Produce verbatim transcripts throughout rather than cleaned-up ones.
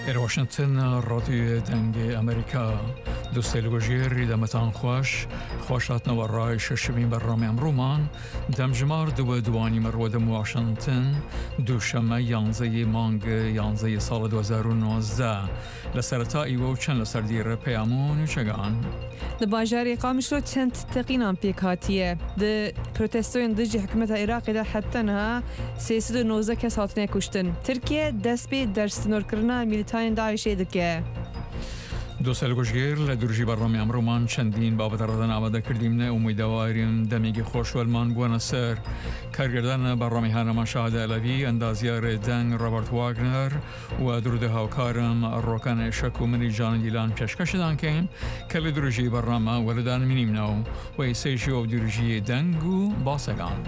واشنطن رادیو دنگ امریکا دوست الگوژیر دمتان خوش خوشات نوارای ششمین برنامه امرومان دمجمار دو دوانی مرود واشنطن دوشمه یانزه مانگ یانزه سال دو هزار و نوزده لسرطایی و چند لسردیر پیامون چگان لباجاری قامش رو چند تقینان پیکاتیه ده پروتستوین دجی حکومت عراقی ده حتی نه سیصد و نوزده کس هاتنه کشتن ترکیه دست به در سنور کرنا میلیتاین داعشی دکه دوست الگوژیر لدرجی برنامه امرومان چندین بابت ردن آماده کردیم نه امیدواریم دمیگی خوش و المان بوان سر کارگردان برنامه هنما شاهده علوی اندازیار دنگ رابرت واگنر و درده هاوکارم روکن شکو منی جان دیلان پیشکش دان کن که لدرجی برنامه ولدان منیم نو و ایسیشی و درجی دنگو باسگان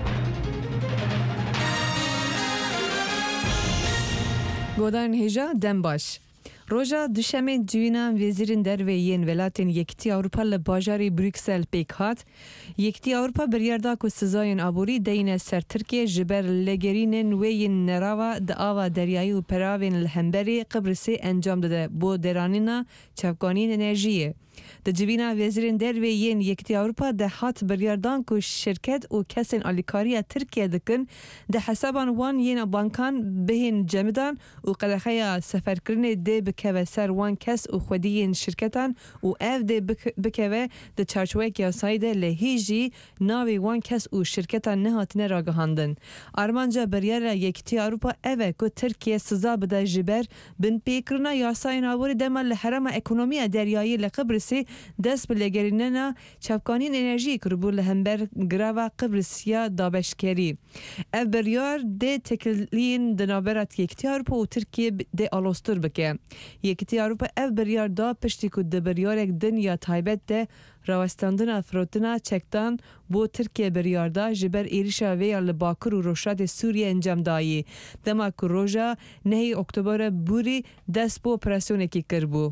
گودان هجا دم باش روژا دوشمه جوینا وزیرین درویین ولاتین یکتی اروپا لباجاری بروکسل پیک هات یکتی اروپا بریاردا که سزاین آبوری دین سر ترکیه جبر لگرینن وین نراوا د آوا دریایی و پراوین الهمبری قبرسی انجام داده بو درانینا چفگانین انرژیه د جوینا وزیرین درویین یکتی اروپا ده هات بریاردان که شرکت و کسین آلیکاری ترکیه دکن ده حسابان وان یین بانکان بهین جمدان و قلقه سفر کرنه ده بکوه سر وان کس و خودیین شرکتان و اف ده بکوه ده چارچوه کیاسایی ده لحیجی ناوی وان کس و شرکتان نهاتنه را گهاندن آرمانجا بریار یکتی اروپا اوه که ترکیه سزا بده جبر بن پیکرنا یاسای نابوری دمال لحرم اکنومی دریایی لقبرسی دست به لگریننا چپکانین انرژی کربو لهمبر گراوا قبرسیا دابشکری اف بریار ده تکلین دنابرات یکتی اروپا و ترکیه ده آلوستر بکه یکتی اروپا اف بریار دا پشتی که ده بریار یک دنیا تایبت ده راوستاندن افروتنا چکتان بو ترکیه بریار دا جبر ایریشا ویا لباکر و روشات سوریه انجام دایی دما که روژا نهی اکتبر بوری دست بو اپراسیون کی کربو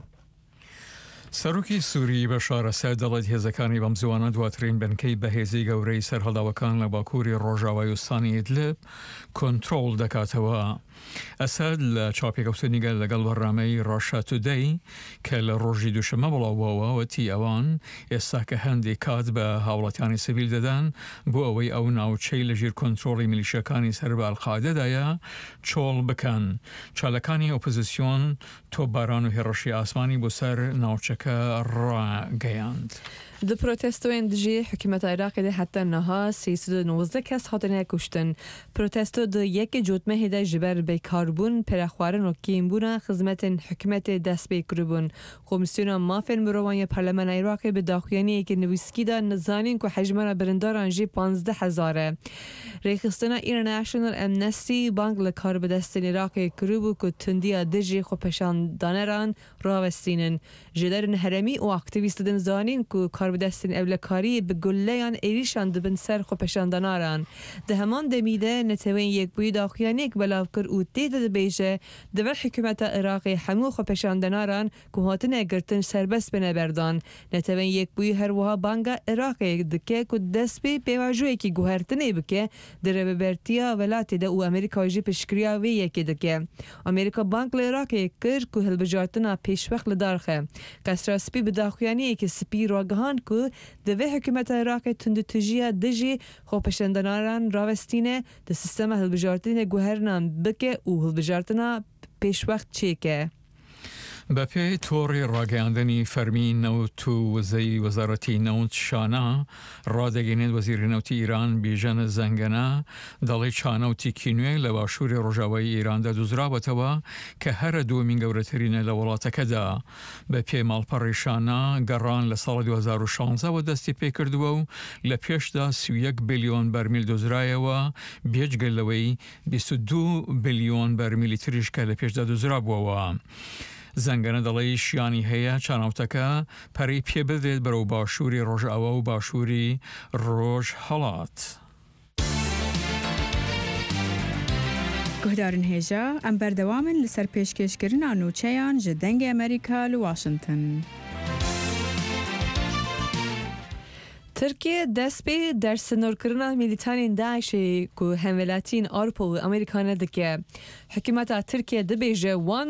سەرۆکی سووری بەشار ئەساد دەڵێت هێزەکانی بەمزوانە دواترین بنکەی بەهێزی گەورەی سەرهەڵداوەکان لە باکووری ڕۆژاوای وستانی ئیدلب کۆنترۆڵ دەکاتەوە. ئەساد لە چاپێکەوتنیگە لەگەڵ بەڕامەی ڕاشا تودەی کە لە ڕۆژی دووشەمە بڵاوبووەوە وەتی ئەوان ئێستا کە هەندێک کات بە هاوڵاتیانی سیڤیل دەدان بۆ ئەوەی ئەو ناوچەی لەژێر کۆنترۆڵی میلیشیەکانی سەر بە ئەڵقاعدەدایە چۆڵ بکەن. چالەکانی ئۆپۆزیسیۆن تۆپباران و هێڕەشی ئاسمانی بۆ سەر ناوچەکە ڕاگەیاند. د پروتستوین دجی حکومت عراقی ده حتی نها سیصد و نوزده کس هاتنه کشتن. پروتستو ده یک جوتمه هده جبر به کاربون پرخوارن و کیمبون خدمت حکومت دست به کربون. کمیسیون مافن مروانی پارلمان عراقی به داخویانی که نویسکی ده نزانین که حجمان برنداران جی پانزده هزاره. ریخستان اینترنشنال امنستی بانک لکار به دست عراقی کربو که تندیا دجی خوپشان دانران راوستینن. جدر هرمی و اکتیویست دن زانین که کار بدستن اولکاری به گلیان ایریشان دبن سر خو پشاندناران ده همان دمیده نتوین یک بوی داخیانی که بلاو کر او تیده ده بیجه ده حکومت عراقی همو خو پشاندناران که هاتن اگرتن سربست بنه بردان نتوین یک بوی هر وها بانگا عراقی دکه که دست بی پیواجوی که گوهرتنه بکه در ببرتیا ولاتی ده او امریکا جی پشکریا وی یکی دکه امریکا بانک لعراقی کر که هلبجارتنا پیشوخ لدارخه کسرا سپی بداخیانی که سپی راگهان که دوی حکومت عراق تندتجیه دجی خوپشندناران راوستینه ده سیستم هلبجارتین گوهرنام بکه او هلبجارتنا پیش وقت چیکه. بەپێی تۆڕی ڕاگەیاندنی فەرمی نەوت و وزەی وەزارەتی نەوت شانە ڕادەگەێنێت وەزیری نەوتی ئیران بیژەنە زەنگەنە دەڵێ چانەوتی کینوێ لە باشووری ڕۆژاوایی ئیراندا دوزرابەتەوە کە هەرە دووەمین گەورەترینە لە وڵاتەکەدا. بە پێی ماڵپەڕی شانە گەڕان لە ساڵی دو هزار و شانزە وە دەستی پێکردووە و لە پێشدا سی و یەک بلیۆن بەرمیل دۆزرایەوە بێجگەل لەوەی بیست و دوو بلیۆن بەرمیلی تریش کە لە پێشدا دوزرابووەوە. زەنگەنە دەڵێ شیانی هەیە چانەوتەکە پەری پێ بدرێت بەرەو باشووری ڕۆژئاوا و باشووری ڕۆژ هەڵات. گهدارن هێژا ئەم بەردەوامن لەسەر پێشکەشکردنا نوچەیان ji dengê ئەمریکا li Washington. ترکیه دست به در سنورکرنا میلیتان داعش که همولاتین آروپا و امریکا ندکه حکومت ترکیه دبیجه وان